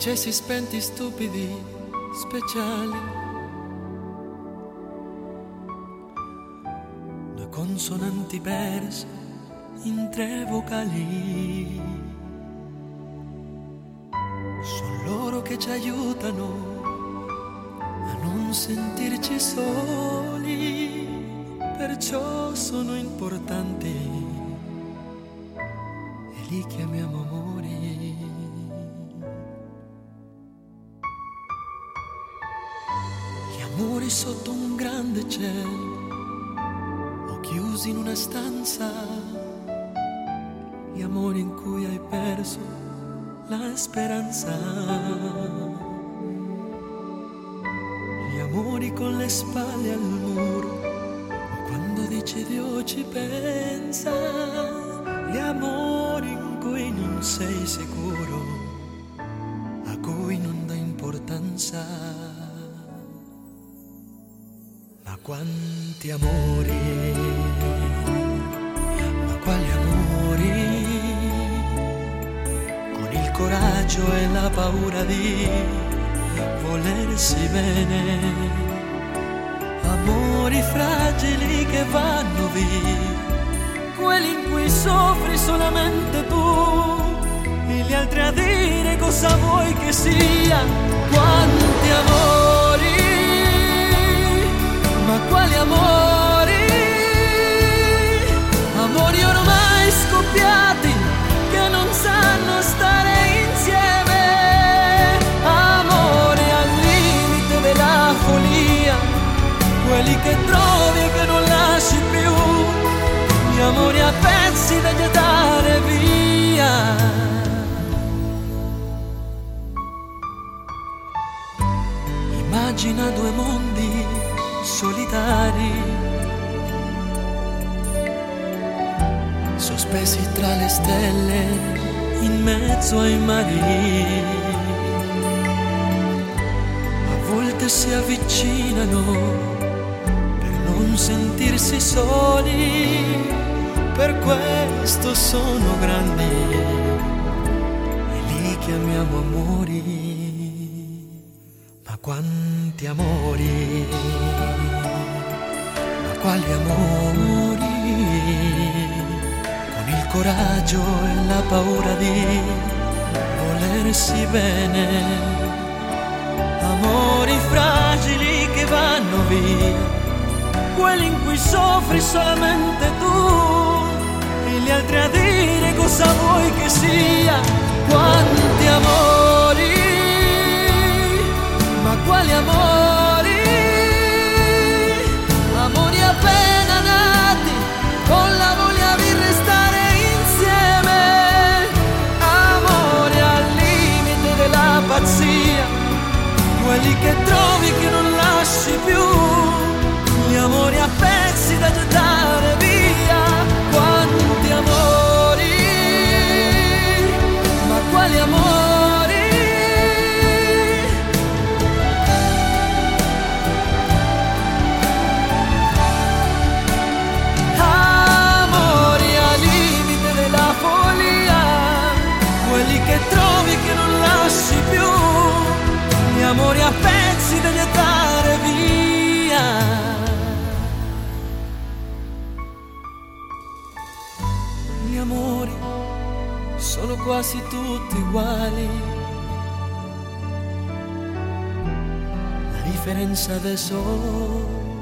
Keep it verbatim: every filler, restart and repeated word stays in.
accesi spenti stupidi, speciali. Due consonanti perse in tre vocali. Sono loro che ci aiutano a non sentirci soli, perciò sono importanti e li chiamiamo amori. Gli amori sotto un grande cielo o chiusi in una stanza, gli amori in cui hai perso la speranza, gli amori con le spalle al muro o quando dici Dio ci pensa, gli amori in cui non sei sicuro, a cui non dai importanza. Ma quanti amori, ma quali amori, con il coraggio e la paura di volersi bene, amori fragili che vanno via, quelli in cui soffri solamente tu e gli altri a dire cosa vuoi che sia. Quanti amori, ma quali amori, amori ormai scoppiati che non sanno stare insieme, amori al limite della follia, quelli che trovi e che non lasci più, gli amori a pezzi da gettare via. Immagina due mondi solitari, sospesi tra le stelle in mezzo ai mari, a volte si avvicinano per non sentirsi soli, per questo sono grandi e li chiamiamo amori. Ma quanti amori, ma quali amori, con il coraggio e la paura di volersi bene, amori fragili che vanno via, quelli in cui soffri solamente tu e gli altri a dire cosa vuoi che sia. Quanti amori, ma quali amori, amori appena nati con la voglia di restare insieme, amori al limite della pazzia, quelli che trovi che non lasci più, gli amori a pezzi da gettare via. Quanti amori, ma quali amori, che trovi che non lasci più, gli amori a pezzi da gettare via. Gli amori sono quasi tutti uguali, la differenza adesso